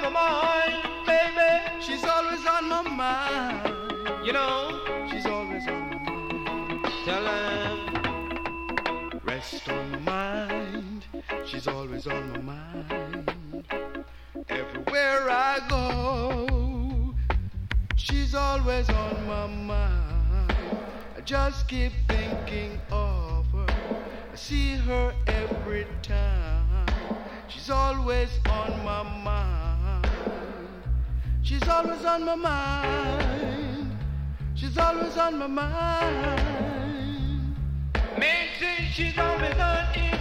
my mind, baby. She's always on my mind. You know, She's always on my mind. tell him. Rest on my mind. She's always on my mind. Everywhere I go, she's always on my mind. I just keep thinking of her. I see her every time. She's always on my mind. She's always on my mind. She's always on my mind. Man, say she's always on in